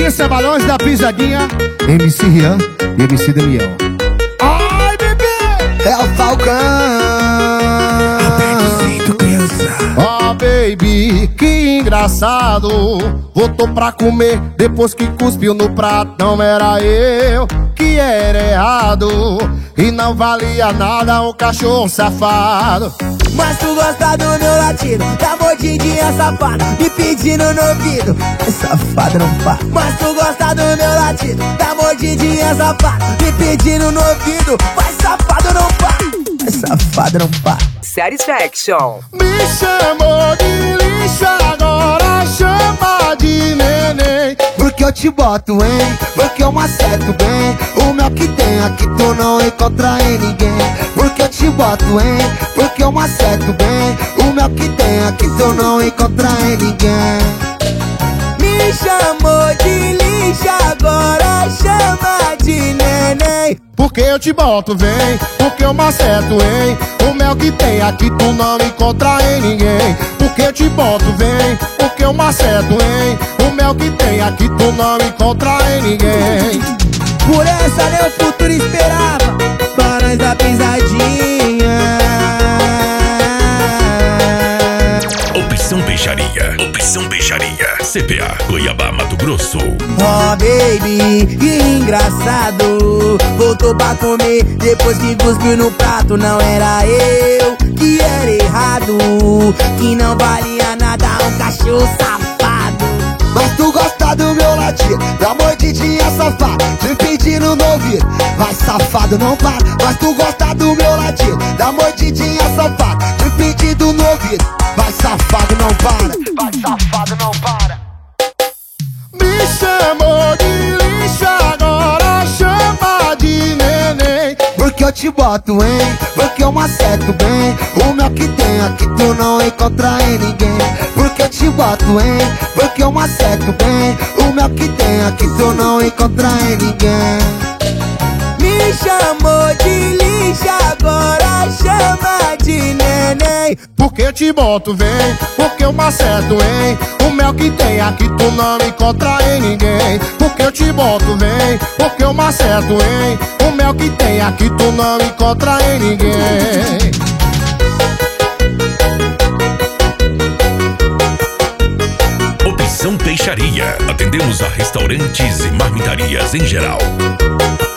Isso, Balões da Pisadinha, MC Rian e MC Daniel. Ai, bebê! É o Falcão. Aperto criança. Oh, baby, que engraçado. Voltou pra comer depois que cuspiu no prato. Não era eu que era errado e não valia nada um cachorro safado. Mas tu gosta do meu latido, da mordidinha safada, me pedindo no ouvido. É safado, não pá. Mas tu gosta do meu latido, da mordidinha safada, me pedindo no ouvido. Vai safado, não pá. É safado, não pá. Satisfaction. Me chamou de lixo, agora chama de neném. Porque eu te boto, hein? Porque eu acerto bem. O mel que tem aqui tu não encontra em ninguém. Porque eu te boto, hein? Porque eu acerto bem. O mel que tem aqui tu não encontra em ninguém. Me chamou de lixo, agora chama de neném. Porque eu te boto, vem, porque eu maceto, hein? O mel que tem aqui tu não encontra em ninguém. Porque eu te boto, vem, porque eu maceto, hein? O mel que tem aqui tu não encontra em ninguém. Por essa meu futuro esperava Balões da Pisadinha. Opção Peixaria. Opção Peixaria. CPA, Goiabá, Mato Grosso. Oh, baby, que engraçado. Voltou pra comer depois que cuspiu no prato. Não era eu que era errado, que não valia nada um cachorro safado. Mas tu gosta do meu latido, da mordidinha safada, te pedindo no ouvido. Vai safado, não para. Mas tu gosta do meu latido, da mordidinha safada, te pedindo no ouvido. Vai safado, não para. Vai safado, não para. Me chamou de lixo, agora chama de neném. Porque eu te boto, hein? Porque eu acerto bem. O mel que tem aqui tu não encontra em ninguém. Porque eu te boto, hein? Porque eu acerto bem. O mel que tem aqui tu não encontra em ninguém. Me chamou de lixo, agora chama de neném. Porque eu te boto, vem, porque eu maceto, hein? O mel que tem aqui tu não encontra em ninguém. Porque eu te boto, vem, porque eu maceto, hein? O mel que tem aqui tu não encontra em ninguém. Opção Peixaria. Atendemos a restaurantes e marmitarias em geral.